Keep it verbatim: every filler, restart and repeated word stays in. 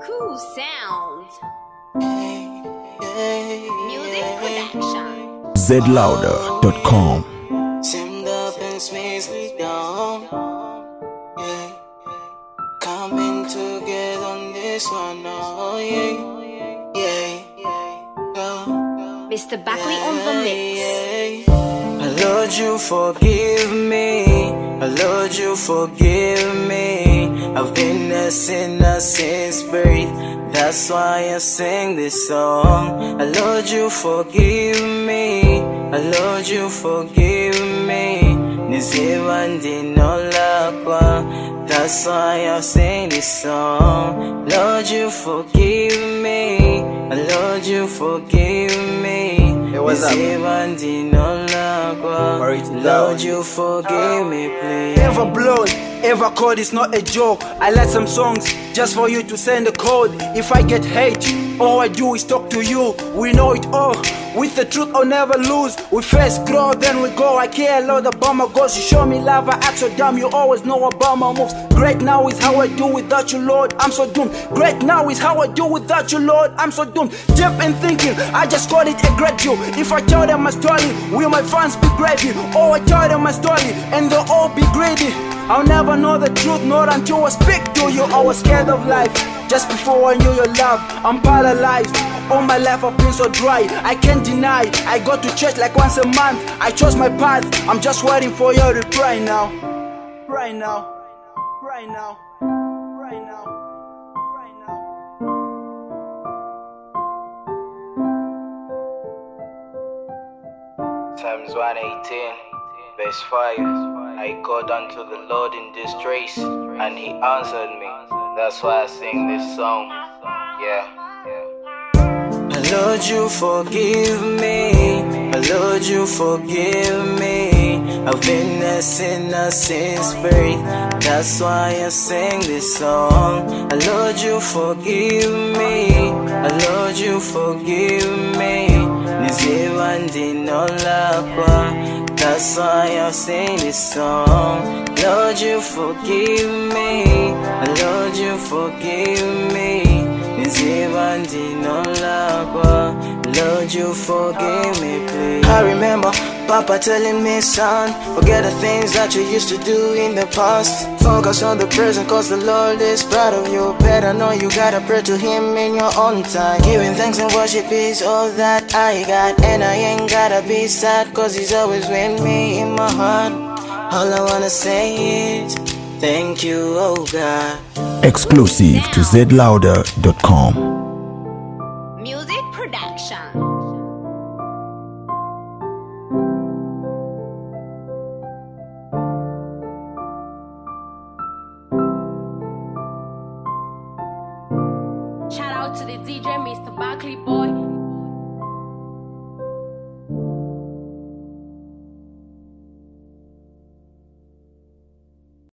Cool sound. Music production. zed louder dot com. Simmed up and smoothly down. Yeah. Coming together on this one. Oh, yeah. Yeah. Oh. Mister Buckley on the mix. Yeah. I Lord, you forgive me. I Lord, you forgive me. I've been a sinner since birth. That's why I sing this song. I Lord, you forgive me. I Lord, you forgive me. Nizivandi no lakwa. That's why I sing this song. Lord, you forgive me. I Lord, you forgive me. Hey, what's up? Nizivandi no lakwa. Lord, you forgive me, please. Ever blown, ever code is not a joke. I let some songs just for you to send a code. If I get hate, all I do is talk to you. We know it all. With the truth, I'll never lose. We first grow, then we go. I care a lot about my goals. You show me love, I act so dumb. You always know about my moves. Great now is how I do without you, Lord. I'm so doomed. Great now is how I do without you, Lord. I'm so doomed. Deep in thinking, I just call it a great view. If I tell them my story, will my fans be gravy? Oh, I tell them my story, and they'll all be greedy. I'll never know the truth, not until I speak to you. I was scared of life, just before I knew your love. I'm paralyzed, all my life I've been so dry. I can't deny, I go to church like once a month. I chose my path, I'm just waiting for your reply now. Right now, right now, right now, right now. Psalms one eighteen, verse five. I called unto the Lord in distress, and he answered me. That's why I sing this song. Yeah. Lord, you forgive me. Lord, you forgive me. I've been a sinner since birth. That's why I sing this song. Lord, you forgive me. Lord, you forgive me. Nizivandi no lakwa. That's why I sing this song. Lord, you forgive me. Lord, you forgive me. Nizivandi no lakwa. Lord, you forgive me, please. I remember Papa telling me, son, forget the things that you used to do in the past. Focus on the present, cause the Lord is proud of you. Better know you gotta pray to him in your own time. Giving thanks and worship is all that I got. And I ain't gotta be sad, cause he's always with me in my heart. All I wanna say is thank you, oh God. Exclusive to zed louder dot com. Music production. Shout out to the D J, Mister Buckley Boy.